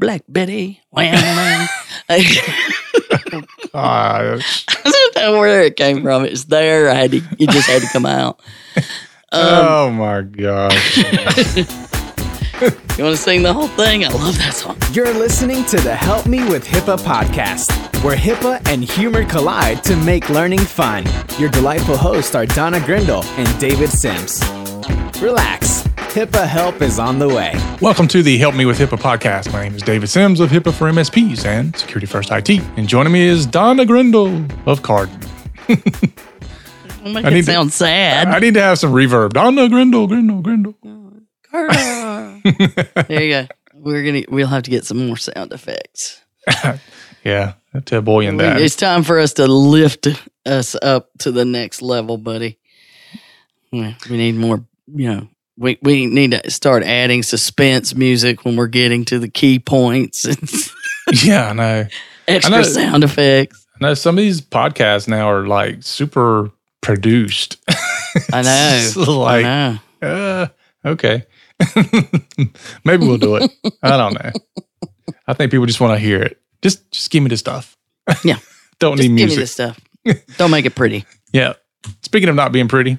Black Betty. Wham, wham. Gosh. I don't know where it came from. It's there. It just had to come out. Oh my gosh. You want to sing the whole thing? I love that song. You're listening to the Help Me with HIPAA podcast, where HIPAA and humor collide to make learning fun. Your delightful hosts are Donna Grindle and David Sims. Relax. HIPAA help is on the way. Welcome to the Help Me with HIPAA podcast. My name is David Sims of HIPAA for MSPs and Security First IT. And joining me is Donna Grindle of Carden. Don't make it sound sad. I need to have some reverb. Donna Grindle. There you go. We'll have to get some more sound effects. Yeah, that's a boy in that. It's time for us to lift us up to the next level, buddy. We need more, we need to start adding suspense music when we're getting to the key points. Yeah, I know. Extra sound effects. I know some of these podcasts now are like super produced. I know. I know. Okay. Maybe we'll do it. I don't know. I think people just want to hear it. Just give me the stuff. Yeah. Don't need music. Give me the stuff. Don't make it pretty. Yeah. Speaking of not being pretty,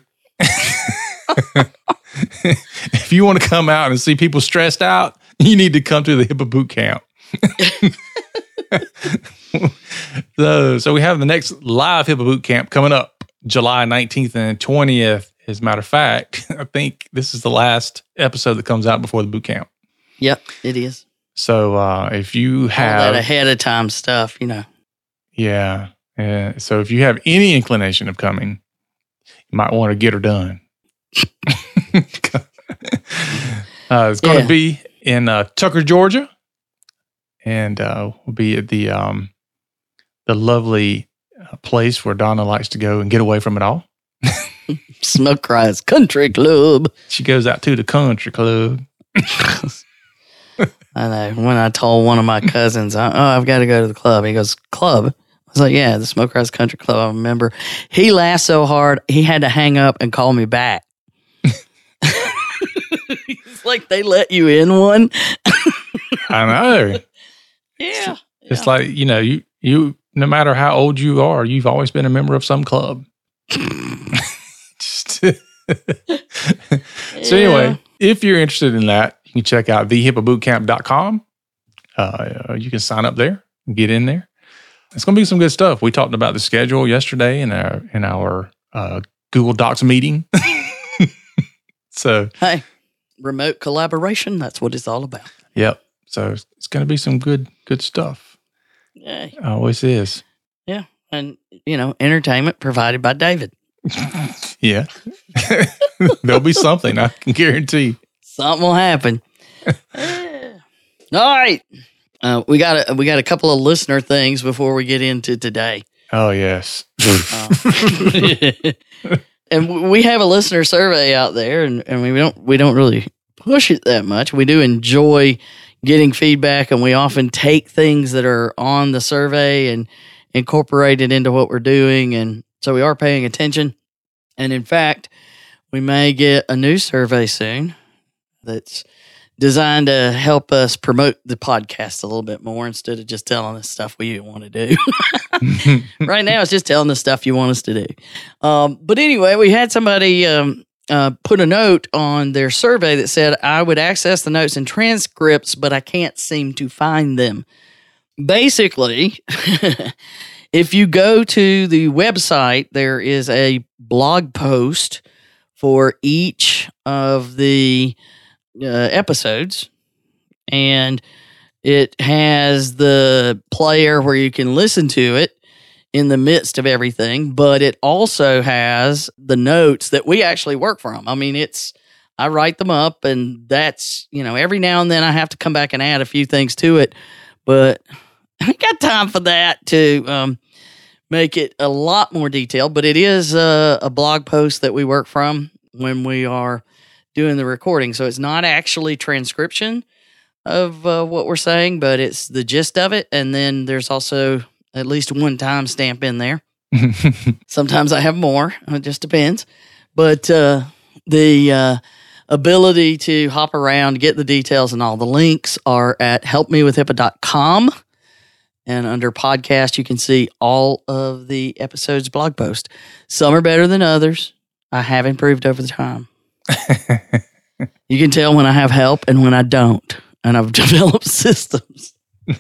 if you want to come out and see people stressed out, you need to come to the HIPAA boot camp. So we have the next live HIPAA boot camp coming up July 19th and 20th. As a matter of fact, I think this is the last episode that comes out before the boot camp. Yep, it is. So if you have all that ahead of time stuff, Yeah. So if you have any inclination of coming, you might want to get her done. It's going to be in Tucker, Georgia. And we'll be at the lovely place where Donna likes to go and get away from it all. Smoke Rise Country Club. She goes out to the country club. I know. When I told one of my cousins, I've got to go to the club. He goes, club? I was like, yeah, the Smoke Rise Country Club. I remember. He laughed so hard, he had to hang up and call me back. It's like they let you in one. I know. Yeah. It's like, you no matter how old you are, you've always been a member of some club. So anyway, if you're interested in that, you can check out thehipabootcamp.com. You can sign up there and get in there. It's going to be some good stuff. We talked about the schedule yesterday in our Google Docs meeting. So hey, remote collaboration, that's what it's all about. Yep. So it's going to be some good stuff. Yeah. Always is. Yeah. And, entertainment provided by David. Yeah. There'll be something, I can guarantee. Something will happen. All right. We got a couple of listener things before we get into today. Oh, yes. And we have a listener survey out there, and we don't really push it that much. We do enjoy getting feedback, and we often take things that are on the survey and incorporate it into what we're doing, and so we are paying attention. And in fact, we may get a new survey soon that's designed to help us promote the podcast a little bit more instead of just telling us stuff we want to do. Right now, it's just telling us stuff you want us to do. But anyway, we had somebody put a note on their survey that said, I would access the notes and transcripts, but I can't seem to find them. Basically, if you go to the website, there is a blog post for each of the episodes, and it has the player where you can listen to it in the midst of everything, but it also has the notes that we actually work from. I mean, I write them up, and that's, every now and then I have to come back and add a few things to it, but I ain't got time for that to make it a lot more detailed. But it is a blog post that we work from when we are doing the recording. So it's not actually transcription of what we're saying, but it's the gist of it. And then there's also at least one timestamp in there. Sometimes I have more. It just depends. But the ability to hop around, get the details, and all the links are at helpmewithhippa.com. And under podcast, you can see all of the episodes blog posts. Some are better than others. I have improved over the time. You can tell when I have help and when I don't. And I've developed systems.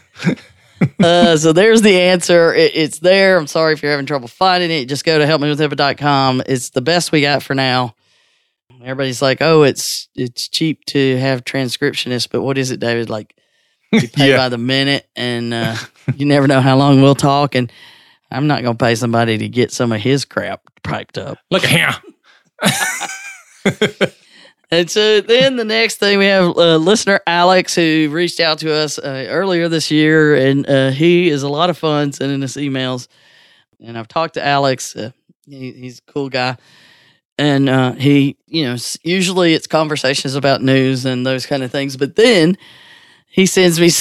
So there's the answer. It's there. I'm sorry if you're having trouble finding it. Just go to helpmewithhippa.com. It's the best we got for now. Everybody's like, oh, it's cheap to have transcriptionists, but what is it, David? Like, you pay by the minute, and you never know how long we'll talk, and I'm not going to pay somebody to get some of his crap piped up. Look at him. And so then the next thing, we have listener Alex, who reached out to us earlier this year, and he is a lot of fun sending us emails. And I've talked to Alex. He's a cool guy. And he, usually it's conversations about news and those kind of things. But then he sends me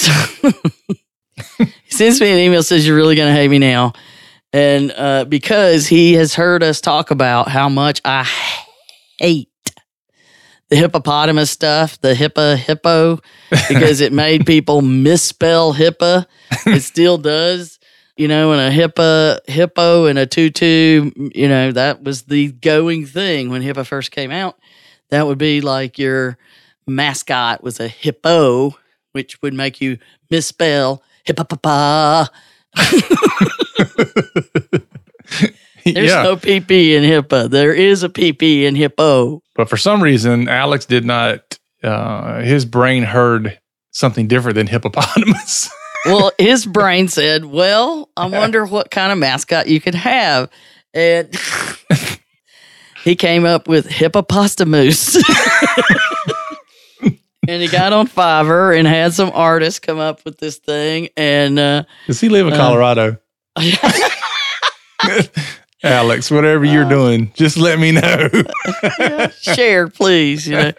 an email, says, "You're really going to hate me now." And because he has heard us talk about how much I hate the hippopotamus stuff, the hippo, because it made people misspell HIPAA. It still does. And a hippo and a tutu, that was the going thing when HIPAA first came out. That would be like your mascot was a hippo, which would make you misspell hippopapa. There's no PP in HIPAA. There is a PP in hippo. But for some reason, Alex did not, his brain heard something different than hippopotamus. Well, his brain said, well, I wonder what kind of mascot you could have. And he came up with hippopotamus. And he got on Fiverr and had some artists come up with this thing. And does he live in Colorado? Alex, whatever you're doing, just let me know. Share, please. So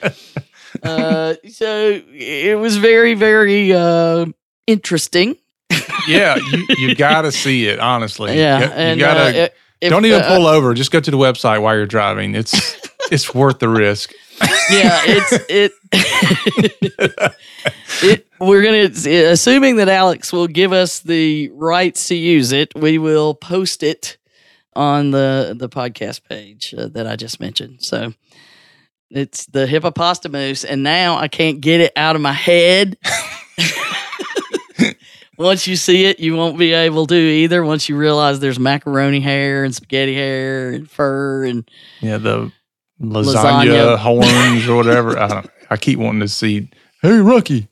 it was very, very interesting. Yeah, you got to see it, honestly. Yeah. You got to, don't even pull over. Just go to the website while you're driving. It's worth the risk. Yeah, we're going to, assuming that Alex will give us the rights to use it, we will post it on the podcast page that I just mentioned. So it's the hippopotamus, and now I can't get it out of my head. Once you see it, you won't be able to either. Once you realize there's macaroni hair and spaghetti hair and fur and the lasagna horns or whatever. I keep wanting to see, hey, Rookie.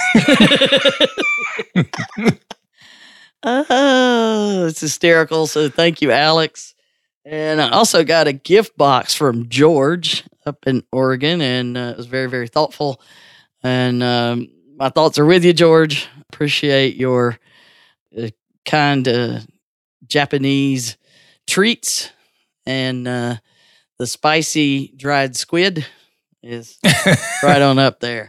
Oh, it's hysterical. So thank you, Alex. And I also got a gift box from George up in Oregon, and it was very, very thoughtful. And my thoughts are with you, George. Appreciate your kind Japanese treats. And the spicy dried squid is right on up there.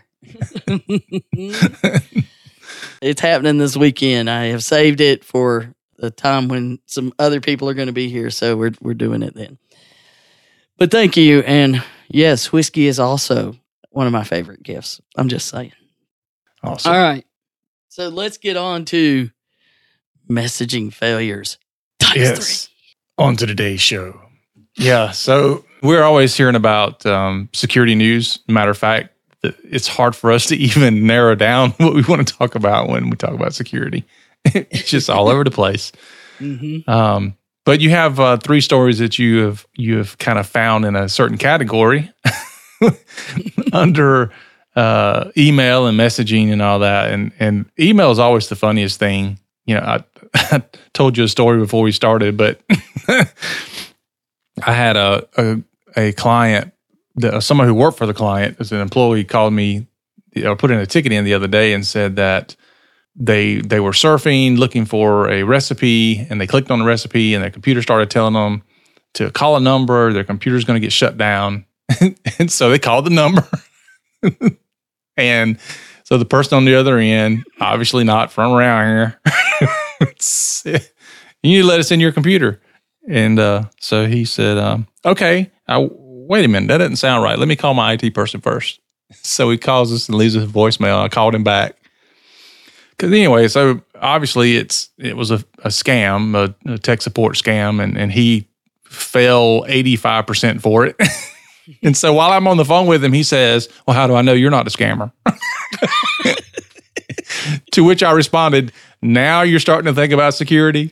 It's happening this weekend. I have saved it for the time when some other people are going to be here, so we're doing it then. But thank you, and yes, whiskey is also one of my favorite gifts. I'm just saying. Awesome. All right, so let's get on to messaging failures. Yes, on to today's show. Yeah, so we're always hearing about security news. Matter of fact, it's hard for us to even narrow down what we want to talk about when we talk about security. It's just all over the place. Mm-hmm. But you have 3 stories that you have kind of found in a certain category under email and messaging and all that. And email is always the funniest thing. I told you a story before we started, but I had a client. Someone who worked for the client as an employee called me, put in a ticket in the other day and said that they were surfing looking for a recipe, and they clicked on the recipe and their computer started telling them to call a number. Their computer's going to get shut down. And so they called the number. And so the person on the other end, obviously not from around here, you need to let us in your computer. And so he said, okay, wait a minute, that doesn't sound right. Let me call my IT person first. So he calls us and leaves us a voicemail. I called him back. Because anyway, so obviously it was a scam, a tech support scam, and he fell 85% for it. And so while I'm on the phone with him, he says, well, how do I know you're not a scammer? To which I responded, now you're starting to think about security?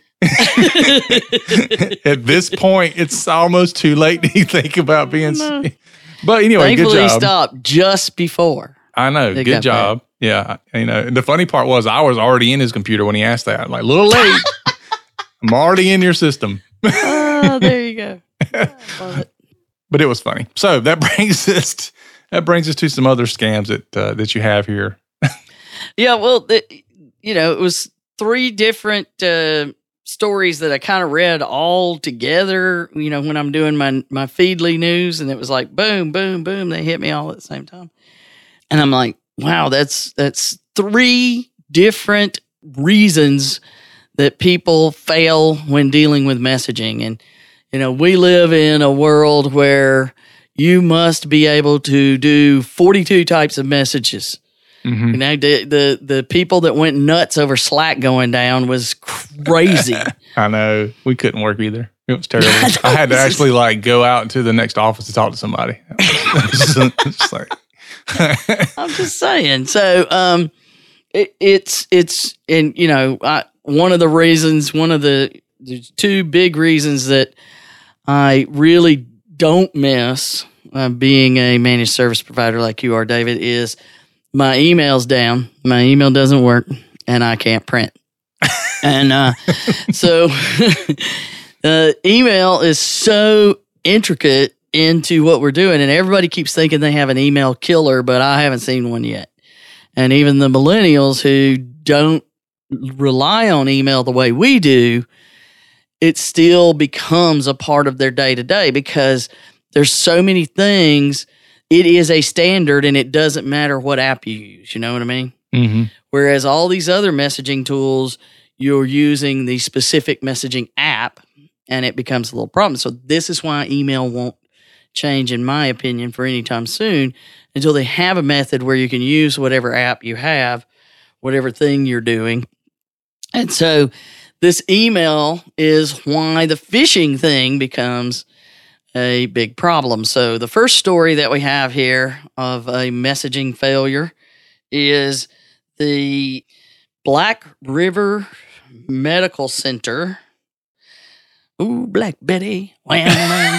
At this point, it's almost too late to think about being... But anyway, Thankfully, good job. he stopped just before. I know. Good job. Bad. Yeah. You know, the funny part was I was already in his computer when he asked that. I'm like, a little late. I'm already in your system. Oh, there you go. I love it. But it was funny. So that brings us to some other scams that you have here. Yeah, well, it was 3 different stories that I kind of read all together, when I'm doing my Feedly news, and it was like, boom, boom, boom. They hit me all at the same time. And I'm like, wow, that's 3 different reasons that people fail when dealing with messaging. And, we live in a world where you must be able to do 42 types of messages. Mm-hmm. The people that went nuts over Slack going down was crazy. I know. We couldn't work either. It was terrible. I had to actually go out into the next office to talk to somebody. It's like, I'm just saying. So, it's one of the 2 big reasons that I really don't miss being a managed service provider like you are, David, is my email's down. My email doesn't work, and I can't print. And so email is so intricate into what we're doing, and everybody keeps thinking they have an email killer, but I haven't seen one yet. And even the millennials who don't rely on email the way we do, it still becomes a part of their day-to-day because there's so many things. It is a standard, and it doesn't matter what app you use. You know what I mean? Mm-hmm. Whereas all these other messaging tools, you're using the specific messaging app, and it becomes a little problem. So this is why email won't change, in my opinion, for any time soon until they have a method where you can use whatever app you have, whatever thing you're doing. And so this email is why the phishing thing becomes a big problem. So the first story that we have here of a messaging failure is the Black River Medical Center. Ooh, Black Betty. I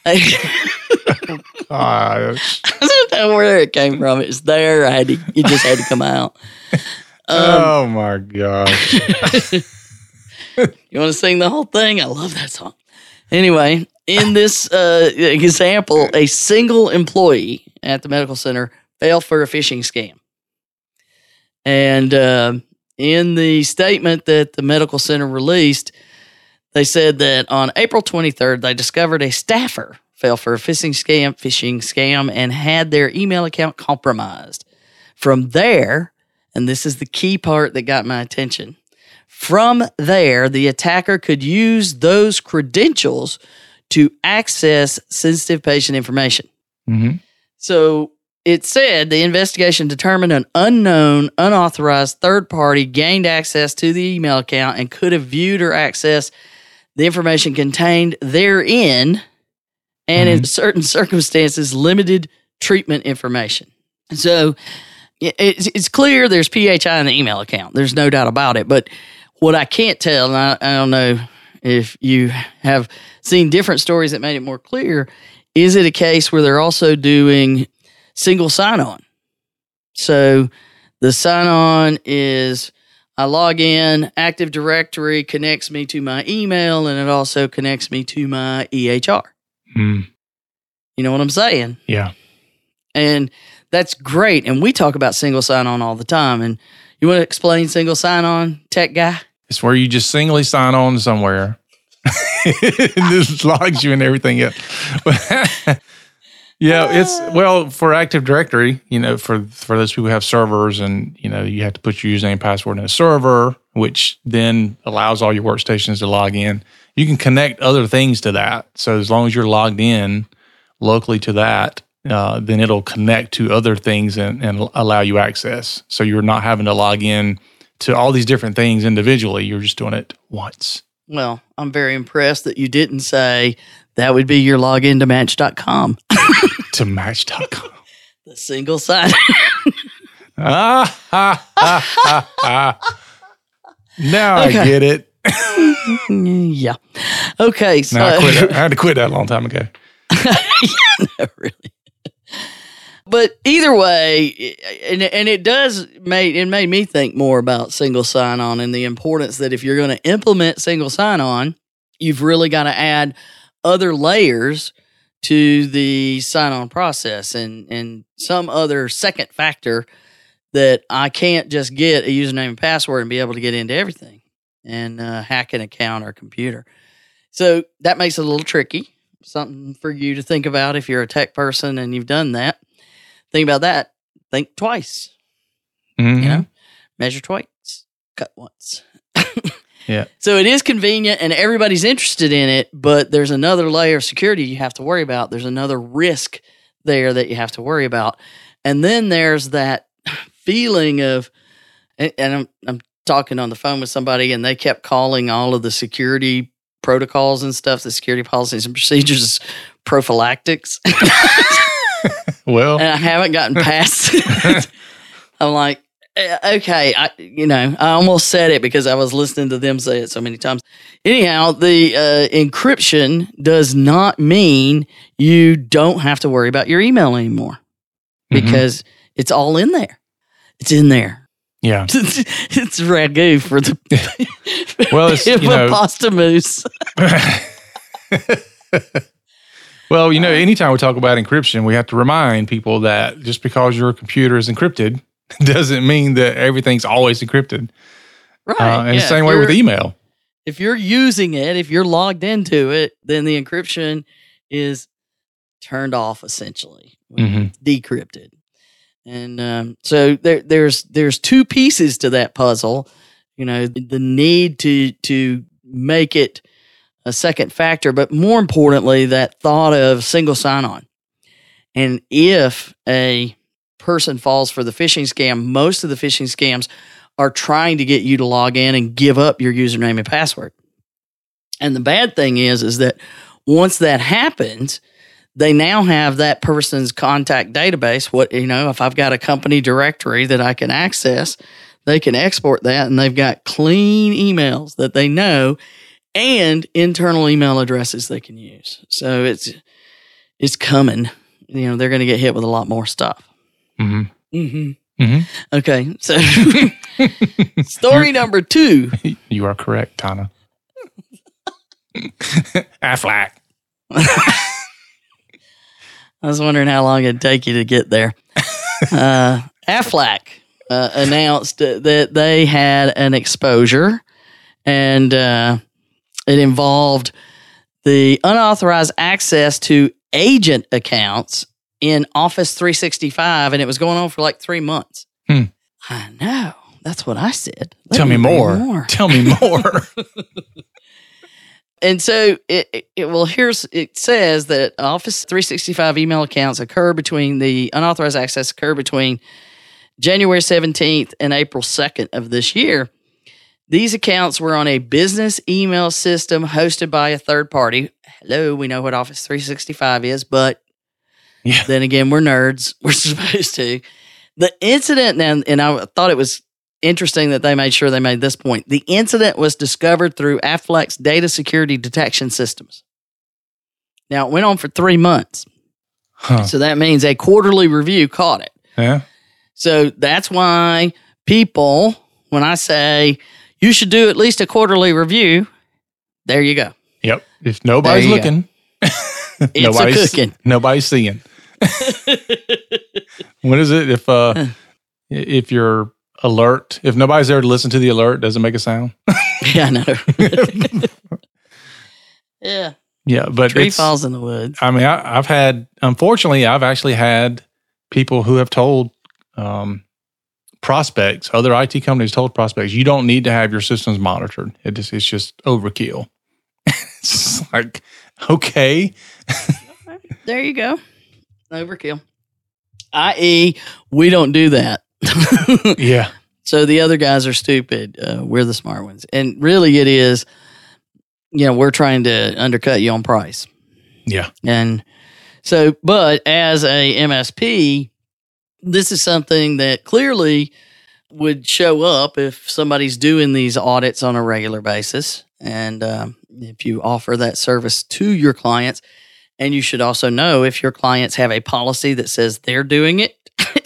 don't know where it came from. It's there. It just had to come out. Oh my gosh. You want to sing the whole thing? I love that song. Anyway, in this example, a single employee at the medical center fell for a phishing scam. And in the statement that the medical center released, they said that on April 23rd, they discovered a staffer fell for a phishing scam and had their email account compromised. From there, and this is the key part that got my attention, from there, the attacker could use those credentials to access sensitive patient information. Mm-hmm. So it said the investigation determined an unknown, unauthorized third party gained access to the email account and could have viewed or accessed the information contained therein and in certain circumstances, limited treatment information. So it's clear there's PHI in the email account. There's no doubt about it. But what I can't tell, and I don't know if you have seen different stories that made it more clear, is it a case where they're also doing single sign-on? So the sign-on is I log in, Active Directory connects me to my email, and it also connects me to my EHR. Mm. You know what I'm saying? Yeah. And that's great. And we talk about single sign-on all the time. And you want to explain single sign-on, tech guy? It's where you just singly sign on somewhere. And this logs you and everything else. Yeah, it's, for Active Directory, for those people who have servers and, you have to put your username and password in a server, which then allows all your workstations to log in. You can connect other things to that. So as long as you're logged in locally to that, then it'll connect to other things and allow you access. So you're not having to log in to all these different things individually. You're just doing it once. Well, I'm very impressed that you didn't say that would be your login to Match.com. To Match.com. The single sign. Now I get it. Yeah. Okay. So No, I had to quit that a long time ago. No, really. But either way, and it made me think more about single sign-on and the importance that if you're going to implement single sign-on, you've really got to add other layers to the sign-on process and some other second factor that I can't just get a username and password and be able to get into everything and hack an account or computer. So that makes it a little tricky. Something for you to think about if you're a tech person and you've done that. Think about that. Think twice. Mm-hmm. You know, measure twice, cut once. Yeah. So it is convenient and everybody's interested in it, but there's another layer of security you have to worry about. There's another risk there that you have to worry about. And then there's that feeling of, and I'm talking on the phone with somebody and they kept calling all of the security protocols and stuff, the security policies and procedures, prophylactics. Well, and I haven't gotten past it. I'm like, okay, I almost said it because I was listening to them say it so many times. Anyhow, the encryption does not mean you don't have to worry about your email anymore because it's all in there. It's in there. Yeah. It's ragu for the well, it's, hippopotamus. Well, anytime we talk about encryption, we have to remind people that just because your computer is encrypted doesn't mean that everything's always encrypted. Right. And the same way with email. If you're using it, if you're logged into it, then the encryption is turned off essentially, decrypted. And so there's two pieces to that puzzle. The need to make it a second factor, but more importantly, that thought of single sign-on. And if a person falls for the phishing scam, most of the phishing scams are trying to get you to log in and give up your username and password. And the bad thing is that once that happens, they now have that person's contact database. If I've got a company directory that I can access, they can export that and they've got clean emails that they know and internal email addresses they can use. So it's coming. They're going to get hit with a lot more stuff. Okay, so story number 2. You are correct, Tana. Aflac. I was wondering how long it'd take you to get there. Aflac announced that they had an exposure, and it involved the unauthorized access to agent accounts in Office 365, and it was going on for like 3 months. I know. That's what I said. Tell me more. Tell me more. And so it says that Office 365 email accounts the unauthorized access occurred between January 17th and April 2nd of this year. These accounts were on a business email system hosted by a third party. Hello, we know what Office 365 is, but then again, we're nerds. We're supposed to. The incident, and I thought it was interesting that they made sure they made this point. The incident was discovered through Aflac's data security detection systems. Now, it went on for 3 months. So that means a quarterly review caught it. Yeah. So that's why people, when I say you should do at least a quarterly review, there you go. Yep. If nobody's looking, it's cooking. Nobody's seeing. What is it? If you're alert, if nobody's there to listen to the alert, does it make a sound? Yeah, I know. Yeah. Yeah, but tree falls in the woods. I mean, I've actually had people who have told prospects, other IT companies told prospects, you don't need to have your systems monitored. It's just overkill. It's like, okay. There you go. Overkill. I.e., we don't do that. Yeah. So the other guys are stupid. We're the smart ones. And really it is, we're trying to undercut you on price. Yeah. And so, but as a MSP, this is something that clearly would show up if somebody's doing these audits on a regular basis. And if you offer that service to your clients, and you should also know if your clients have a policy that says they're doing it,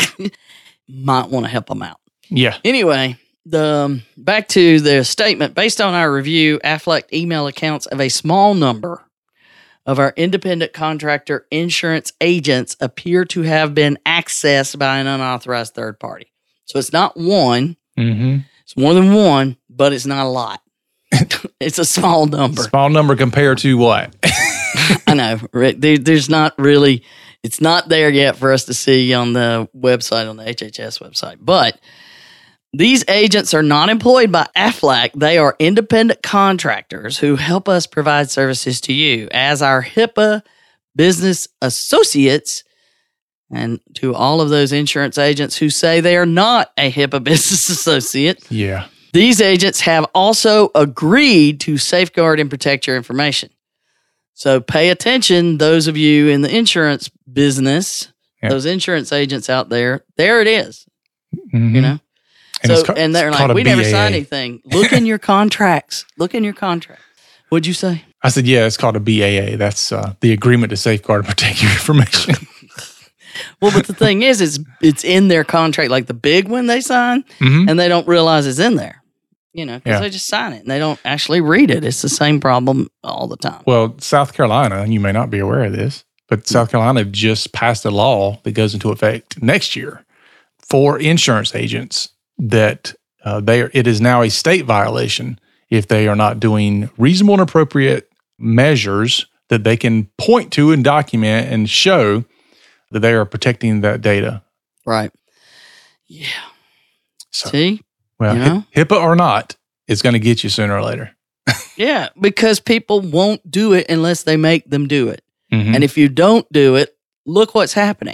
might want to help them out. Yeah. Anyway, back to the statement. Based on our review, Aflac email accounts of a small number of our independent contractor insurance agents appear to have been accessed by an unauthorized third party. So it's not one. Mm-hmm. It's more than one, but it's not a lot. It's a small number. Small number compared to what? I know. There's not really, it's not there yet for us to see on the website, on the HHS website. But these agents are not employed by Aflac. They are independent contractors who help us provide services to you as our HIPAA business associates, and to all of those insurance agents who say they are not a HIPAA business associate. Yeah. These agents have also agreed to safeguard and protect your information. So pay attention, those of you in the insurance business, those insurance agents out there. There it is. Mm-hmm. And they're like, we never signed anything. Look in your contracts. Look in your contract. What'd you say? I said, yeah, it's called a BAA. That's the agreement to safeguard and protect your information. Well, but the thing is, it's in their contract, like the big one they sign, and they don't realize it's in there. Because they just sign it and they don't actually read it. It's the same problem all the time. Well, South Carolina, and you may not be aware of this, but South Carolina just passed a law that goes into effect next year for insurance agents that it is now a state violation if they are not doing reasonable and appropriate measures that they can point to and document and show that they are protecting that data. Right. Yeah. So, see? Well, HIPAA or not, it's going to get you sooner or later. Yeah, because people won't do it unless they make them do it. Mm-hmm. And if you don't do it, look what's happening.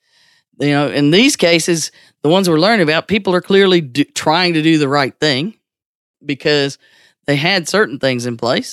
In these cases, the ones we're learning about, people are clearly trying to do the right thing because they had certain things in place,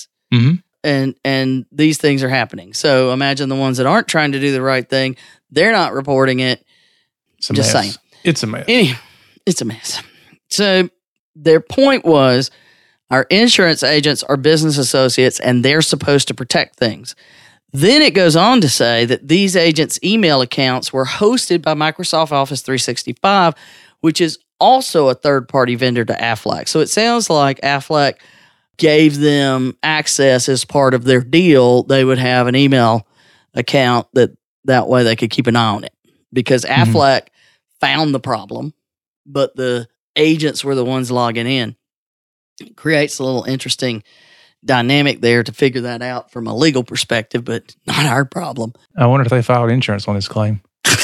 and these things are happening. So imagine the ones that aren't trying to do the right thing. They're not reporting it. It's a mess. Saying. It's a mess. It's a mess. So their point was our insurance agents are business associates and they're supposed to protect things. Then it goes on to say that these agents' email accounts were hosted by Microsoft Office 365, which is also a third-party vendor to Aflac. So it sounds like Aflac gave them access as part of their deal. They would have an email account that way they could keep an eye on it because Aflac found the problem, but the agents were the ones logging in. It creates a little interesting dynamic there to figure that out from a legal perspective, but not our problem. I wonder if they filed insurance on this claim.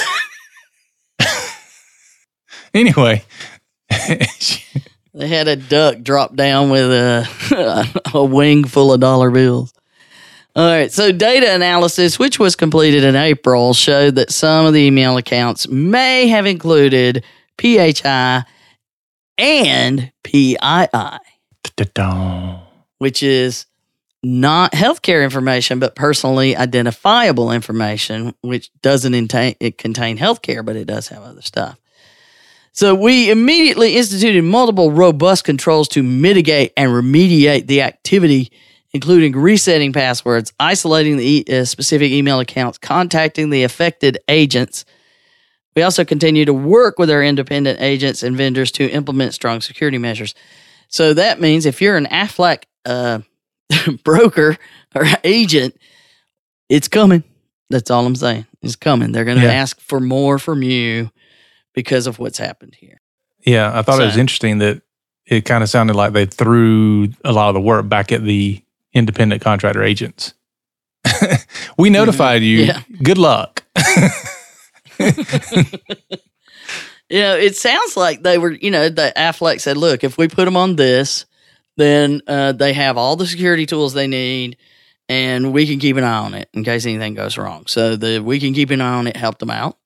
Anyway. They had a duck drop down with a wing full of dollar bills. All right, so data analysis, which was completed in April, showed that some of the email accounts may have included PHI and PII, which is not healthcare information, but personally identifiable information, which doesn't contain healthcare, but it does have other stuff. So we immediately instituted multiple robust controls to mitigate and remediate the activity, including resetting passwords, isolating the specific email accounts, contacting the affected agents. We also continue to work with our independent agents and vendors to implement strong security measures. So that means if you're an Aflac broker or agent, it's coming. That's all I'm saying. It's coming. They're going to ask for more from you because of what's happened here. Yeah, I thought it was interesting that it kind of sounded like they threw a lot of the work back at the independent contractor agents. We notified you. Yeah. Good luck. It sounds like they were, the Aflac said, look, if we put them on this, then they have all the security tools they need and we can keep an eye on it in case anything goes wrong. So the we can keep an eye on it helped them out.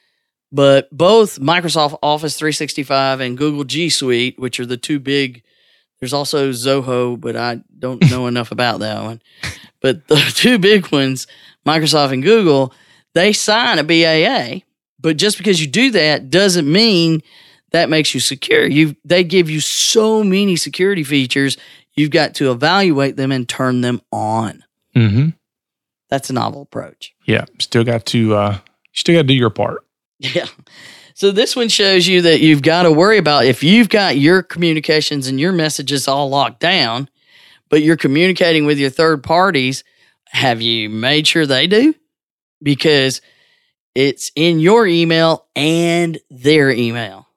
But both Microsoft Office 365 and Google G Suite, which are the two big, there's also Zoho, but I don't know enough about that one. But the two big ones, Microsoft and Google, they sign a BAA. But just because you do that doesn't mean that makes you secure. They give you so many security features, you've got to evaluate them and turn them on. Mm-hmm. That's a novel approach. Yeah, still got to do your part. Yeah. So this one shows you that you've got to worry about if you've got your communications and your messages all locked down, but you're communicating with your third parties, have you made sure they do? Because it's in your email and their email.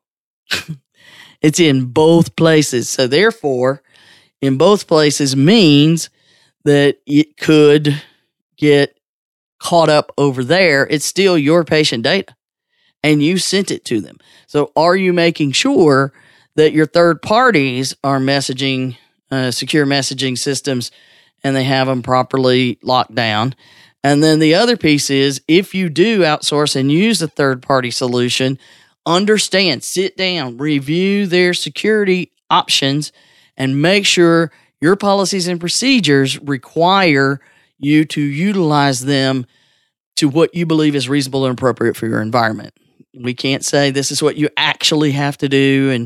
It's in both places. So therefore, in both places means that it could get caught up over there. It's still your patient data. And you sent it to them. So are you making sure that your third parties are messaging, secure messaging systems, and they have them properly locked down? And then the other piece is, if you do outsource and use a third-party solution, understand, sit down, review their security options, and make sure your policies and procedures require you to utilize them to what you believe is reasonable and appropriate for your environment. We can't say this is what you actually have to do. And,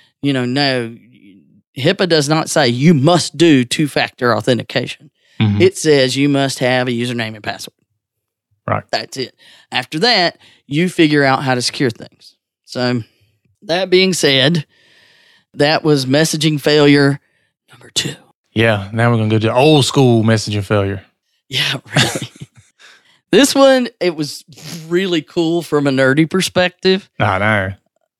no, HIPAA does not say you must do two-factor authentication. Mm-hmm. It says you must have a username and password. Right. That's it. After that, you figure out how to secure things. So that being said, that was messaging failure number 2. Yeah. Now we're going to go to old school messaging failure. Yeah, really. This one, it was really cool from a nerdy perspective. I know.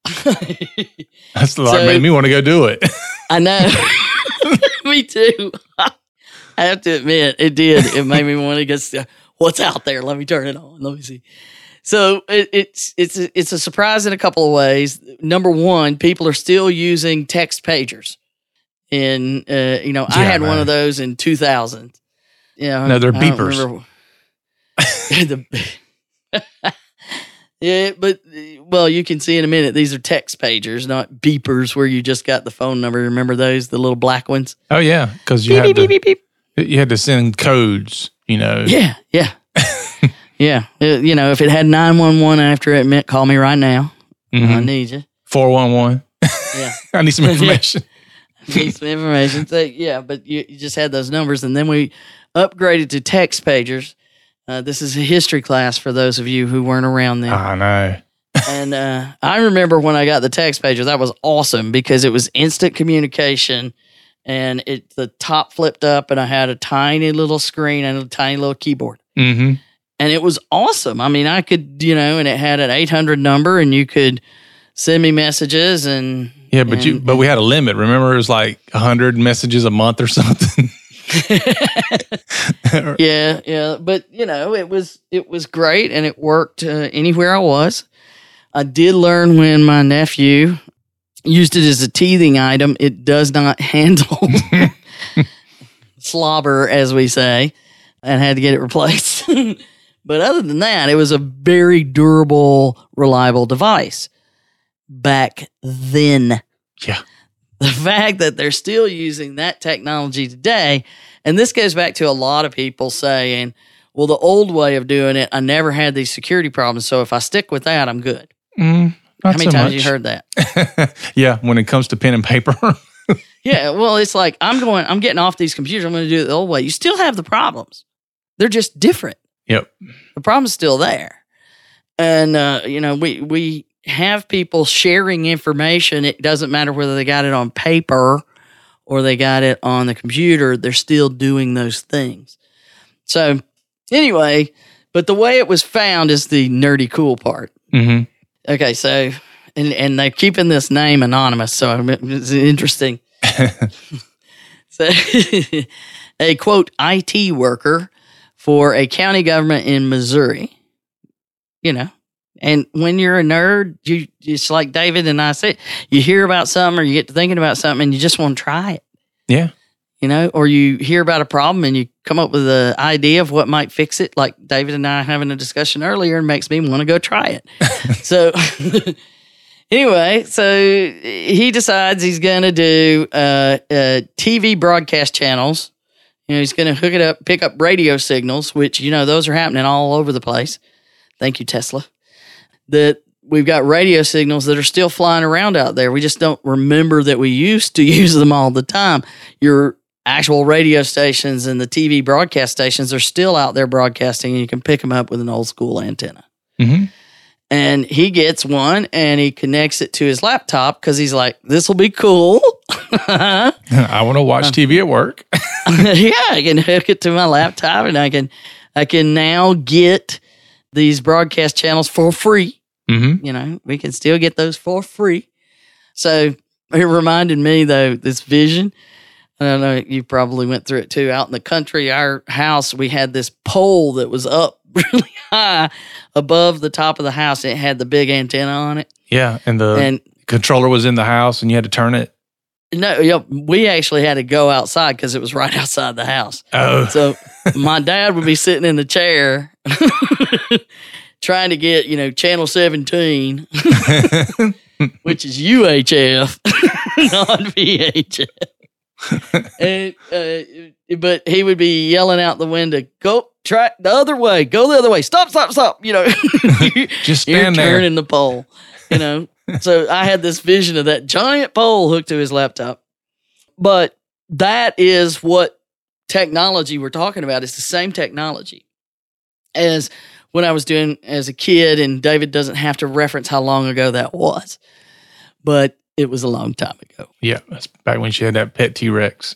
That's the lot made me want to go do it. I know. Me too. I have to admit, it did. It made me want to get what's out there. Let me turn it on. Let me see. So it's a surprise in a couple of ways. Number one, people are still using text pagers. I had one of those in 2000. No, they're beepers. Yeah, but you can see in a minute, these are text pagers, not beepers where you just got the phone number. Remember those, the little black ones? Oh yeah, because you had to send codes. Yeah. Yeah. If it had 911 after it meant call me right now. Mm-hmm. I need you. 411. Yeah, I need some information. So, yeah, but you just had those numbers, and then we upgraded to text pagers. This is a history class for those of you who weren't around then. I know. And I remember when I got the text pager, that was awesome because it was instant communication, and the top flipped up, and I had a tiny little screen and a tiny little keyboard. Mm-hmm. And it was awesome. I mean, I could, and it had an 800 number, and you could send me messages and... Yeah, but we had a limit. Remember, it was like 100 messages a month or something. Yeah, but it was great, and it worked anywhere I was. I did learn when my nephew used it as a teething item, it does not handle slobber, as we say, and had to get it replaced. But other than that, it was a very durable, reliable device back then. Yeah. The fact that they're still using that technology today, and this goes back to a lot of people saying, well, the old way of doing it, I never had these security problems, so if I stick with that, I'm good. How many times have you heard that? Yeah, when it comes to pen and paper. Yeah, well, it's like, I'm getting off these computers, I'm going to do it the old way. You still have the problems. They're just different. Yep. The problem's still there. And, we have people sharing information. It doesn't matter whether they got it on paper or they got it on the computer. They're still doing those things. So anyway, but the way it was found is the nerdy cool part. Mm-hmm. Okay, so, and they're keeping this name anonymous, so it's interesting. So a, quote, IT worker for a county government in Missouri, and when you're a nerd, it's like David and I said, you hear about something or you get to thinking about something and you just want to try it. Yeah. or you hear about a problem and you come up with an idea of what might fix it. Like David and I having a discussion earlier, and makes me want to go try it. So anyway, so he decides he's going to do TV broadcast channels. He's going to hook it up, pick up radio signals, which, those are happening all over the place. Thank you, Tesla. That we've got radio signals that are still flying around out there. We just don't remember that we used to use them all the time. Your actual radio stations and the TV broadcast stations are still out there broadcasting, and you can pick them up with an old school antenna. Mm-hmm. And he gets one and he connects it to his laptop because he's like, this will be cool. I want to watch TV at work. Yeah, I can hook it to my laptop, and I can now get these broadcast channels for free. Mm-hmm. We can still get those for free. So it reminded me, though, this vision. I don't know, you probably went through it too. Out in the country, our house, we had this pole that was up really high above the top of the house. It had the big antenna on it. Yeah, and the controller was in the house, and you had to turn it. No, we actually had to go outside because it was right outside the house. Oh. So my dad would be sitting in the chair trying to get, channel 17, which is UHF, not VHF. But he would be yelling out the window, go try the other way, go the other way, stop. Just stand there. Turning the pole, So I had this vision of that giant pole hooked to his laptop. But that is what technology we're talking about. It's the same technology as when I was doing as a kid, and David doesn't have to reference how long ago that was. But it was a long time ago. Yeah, that's back when she had that pet T-Rex.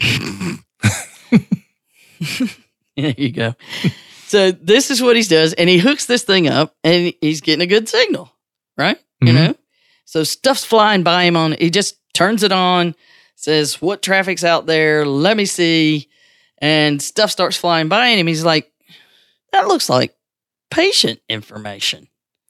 There you go. So this is what he does, and he hooks this thing up, and he's getting a good signal, right? Mm-hmm. So stuff's flying by him on. He just turns it on, says, "What traffic's out there? Let me see." And stuff starts flying by him. He's like, "That looks like patient information."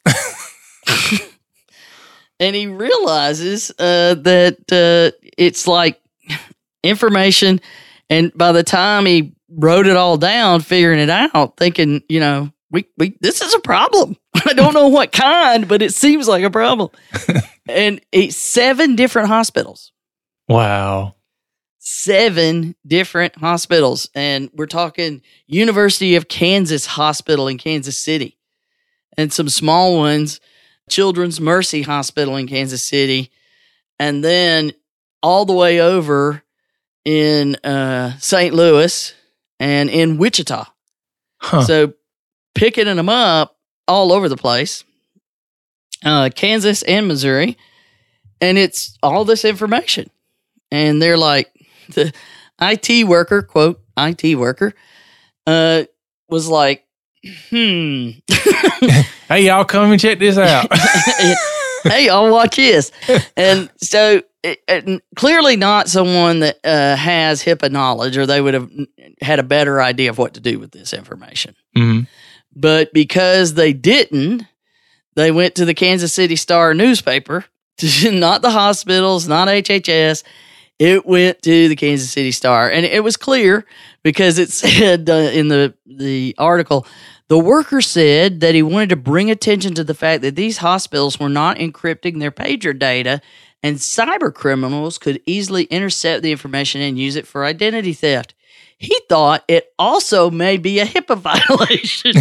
And he realizes that it's like information. And by the time he wrote it all down, figuring it out, thinking, we this is a problem. I don't know what kind, but it seems like a problem. And 7 different hospitals. Wow. 7 different hospitals. And we're talking University of Kansas Hospital in Kansas City. And some small ones, Children's Mercy Hospital in Kansas City. And then all the way over in St. Louis and in Wichita. Huh. So picking them up all over the place, Kansas and Missouri, and it's all this information. And they're like, the IT worker, quote, IT worker, was like, Hey, y'all come and check this out. Hey, y'all watch this. And so clearly not someone that has HIPAA knowledge, or they would have had a better idea of what to do with this information. Mm-hmm. But because they didn't, they went to the Kansas City Star newspaper, not the hospitals, not HHS. It went to the Kansas City Star. And it was clear because it said in the article, the worker said that he wanted to bring attention to the fact that these hospitals were not encrypting their pager data, and cyber criminals could easily intercept the information and use it for identity theft. He thought it also may be a HIPAA violation.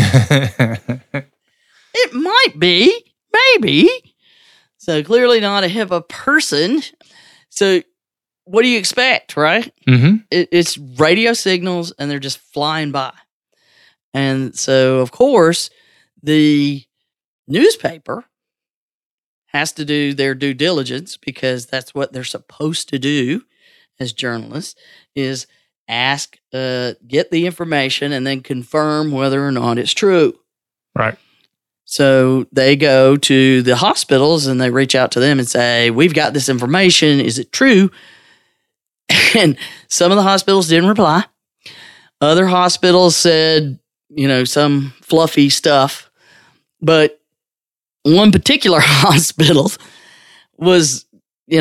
It might be, maybe. So clearly not a HIPAA person. So what do you expect, right? Mm-hmm. It's radio signals, and they're just flying by. And so, of course, the newspaper has to do their due diligence, because that's what they're supposed to do as journalists, is ask, get the information, and then confirm whether or not it's true. Right. So they go to the hospitals and they reach out to them and say, we've got this information. Is it true? And some of the hospitals didn't reply. Other hospitals said, some fluffy stuff. But one particular hospital was,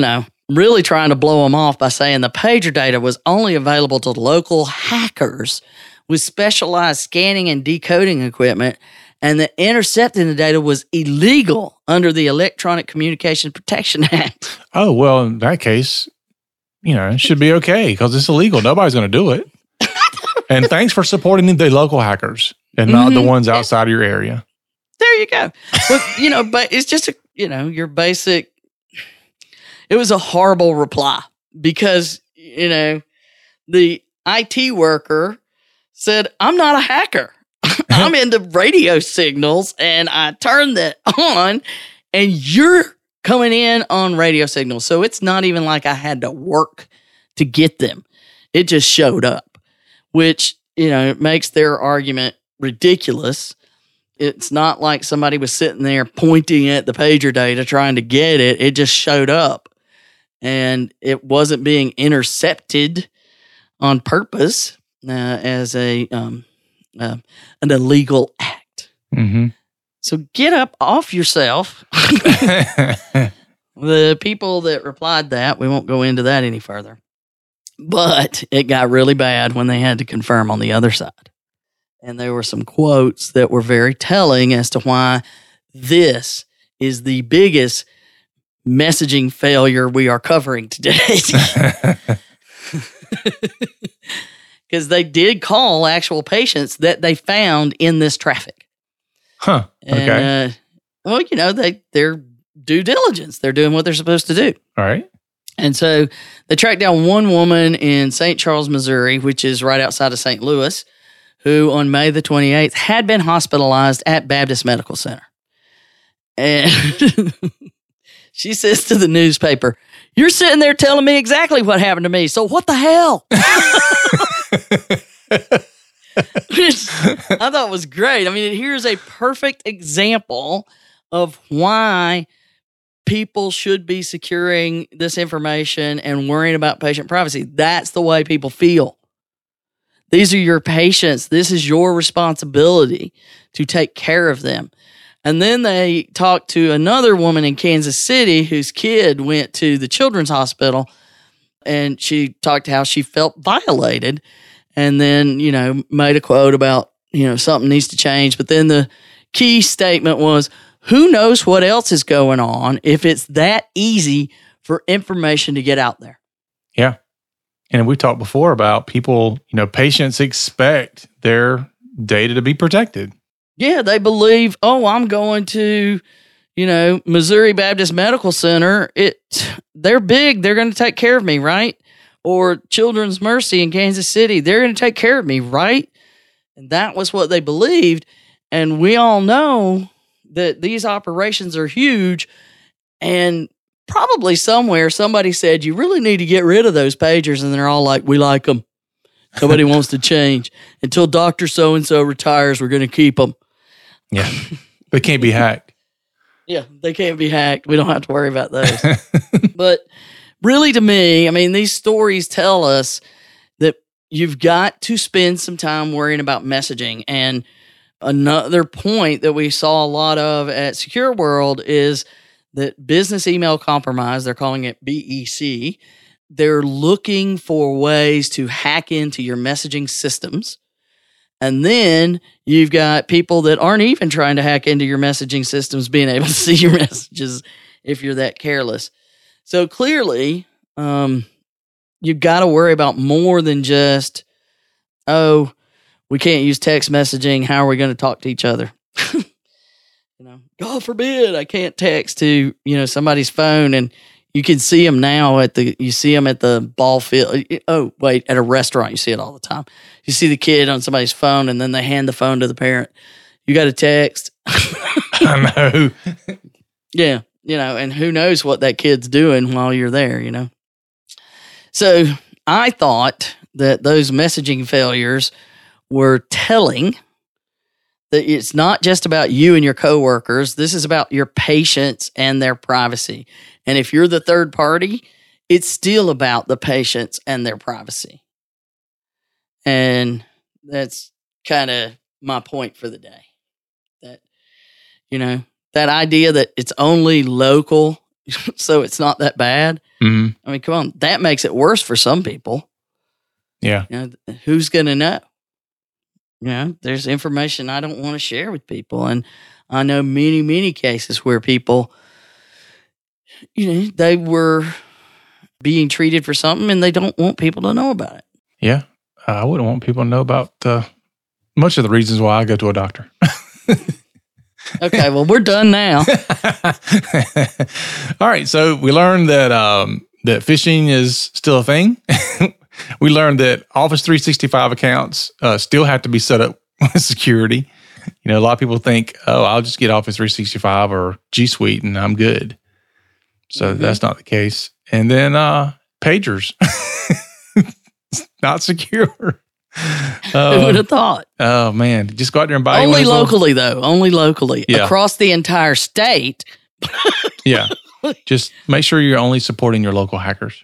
really trying to blow them off by saying the pager data was only available to local hackers with specialized scanning and decoding equipment, and that intercepting the data was illegal under the Electronic Communication Protection Act. Oh, well, in that case, it should be okay because it's illegal. Nobody's going to do it. And thanks for supporting the local hackers and not the ones outside of your area. There you go. But, but it's just, your basic, it was a horrible reply because, the IT worker said, I'm not a hacker. I'm into radio signals and I turned that on and you're coming in on radio signals. So it's not even like I had to work to get them. It just showed up, which, makes their argument ridiculous. It's not like somebody was sitting there pointing at the pager data trying to get it. It just showed up and it wasn't being intercepted on purpose as an illegal act. Mm-hmm. So get up off yourself. The people that replied that, we won't go into that any further. But it got really bad when they had to confirm on the other side. And there were some quotes that were very telling as to why this is the biggest messaging failure we are covering today. Because they did call actual patients that they found in this traffic. Huh. Okay. And, they're due diligence. They're doing what they're supposed to do. All right. And so they tracked down one woman in St. Charles, Missouri, which is right outside of St. Louis, who on May the 28th had been hospitalized at Baptist Medical Center. And she says to the newspaper, "You're sitting there telling me exactly what happened to me. So what the hell?" Which I thought was great. I mean, here's a perfect example of why people should be securing this information and worrying about patient privacy. That's the way people feel. These are your patients. This is your responsibility to take care of them. And then they talked to another woman in Kansas City whose kid went to the children's hospital, and she talked how she felt violated, and then, made a quote about, something needs to change. But then the key statement was, who knows what else is going on if it's that easy for information to get out there? Yeah. And we talked before about people, patients expect their data to be protected. Yeah, they believe, I'm going to, Missouri Baptist Medical Center. They're big. They're going to take care of me, right? Or Children's Mercy in Kansas City. They're going to take care of me, right? And that was what they believed. And we all know that these operations are huge, and probably somewhere somebody said, you really need to get rid of those pagers. And they're all like, we like them. Nobody wants to change. Until Dr. So-and-so retires, we're going to keep them. Yeah. They can't be hacked. Yeah, they can't be hacked. We don't have to worry about those. But really, to me, I mean, these stories tell us that you've got to spend some time worrying about messaging. And another point that we saw a lot of at Secure World is that business email compromise, they're calling it BEC, they're looking for ways to hack into your messaging systems. And then you've got people that aren't even trying to hack into your messaging systems being able to see your messages if you're that careless. So clearly, you've got to worry about more than just, we can't use text messaging. How are we going to talk to each other? God forbid I can't text to, somebody's phone, and you can see them now you see them at the ball field. Oh, wait, at a restaurant, you see it all the time. You see the kid on somebody's phone, and then they hand the phone to the parent. You got to text. I know. Yeah. And who knows what that kid's doing while you're there, So I thought that those messaging failures were telling that it's not just about you and your coworkers. This is about your patients and their privacy. And if you're the third party, it's still about the patients and their privacy. And that's kind of my point for the day. That, that idea that it's only local so it's not that bad. Mhm. I mean, come on, that makes it worse for some people. Yeah. Who's going to know? There's information I don't want to share with people. And I know many, many cases where people, they were being treated for something and they don't want people to know about it. Yeah. I wouldn't want people to know about much of the reasons why I go to a doctor. Okay, well, we're done now. All right. So we learned that that phishing is still a thing. We learned that Office 365 accounts still have to be set up with security. A lot of people think, oh, I'll just get Office 365 or G Suite and I'm good. So that's not the case. And then pagers, not secure. Who would have thought? Oh, man. Just go out there and buy Only locally, though. Only locally. Yeah. Across the entire state. Yeah. Just make sure you're only supporting your local hackers.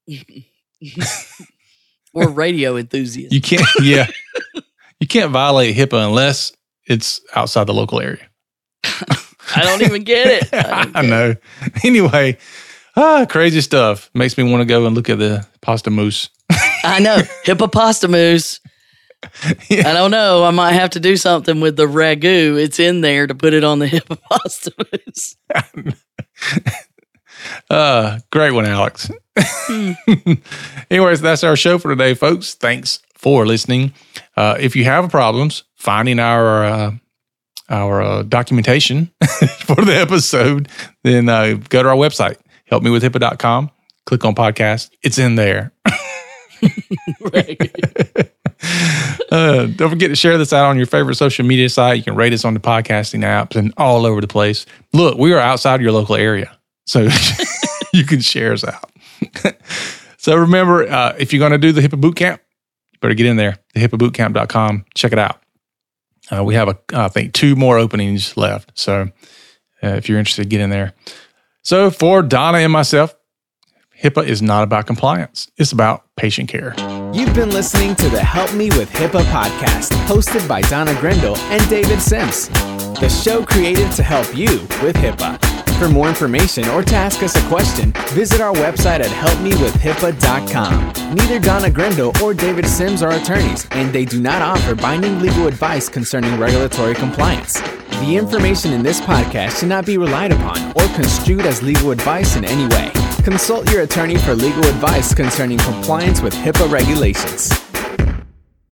Or radio enthusiasts. You can't, yeah. You can't violate HIPAA unless it's outside the local area. I don't even get it. I know. Anyway, crazy stuff. Makes me want to go and look at the pasta mousse. I know. Hippopotamus. Yeah. I don't know. I might have to do something with the ragu. It's in there to put it on the hippopotamus. Great one, Alex. Anyways, that's our show for today, folks. Thanks for listening. If you have problems finding our documentation for the episode, then go to our website, helpmewithhippa.com. Click on podcast. It's in there. Don't forget to share this out on your favorite social media site. You can rate us on the podcasting apps and all over the place. Look, we are outside your local area, so you can share us out. So remember, if you're going to do the HIPAA Bootcamp, you better get in there, thehippabootcamp.com. Check it out. We have, I think, 2 more openings left. So if you're interested, get in there. So for Donna and myself, HIPAA is not about compliance. It's about patient care. You've been listening to the Help Me with HIPAA podcast, hosted by Donna Grindle and David Sims. The show created to help you with HIPAA. For more information or to ask us a question, visit our website at helpmewithhipaa.com. Neither Donna Grindle or David Sims are attorneys, and they do not offer binding legal advice concerning regulatory compliance. The information in this podcast should not be relied upon or construed as legal advice in any way. Consult your attorney for legal advice concerning compliance with HIPAA regulations.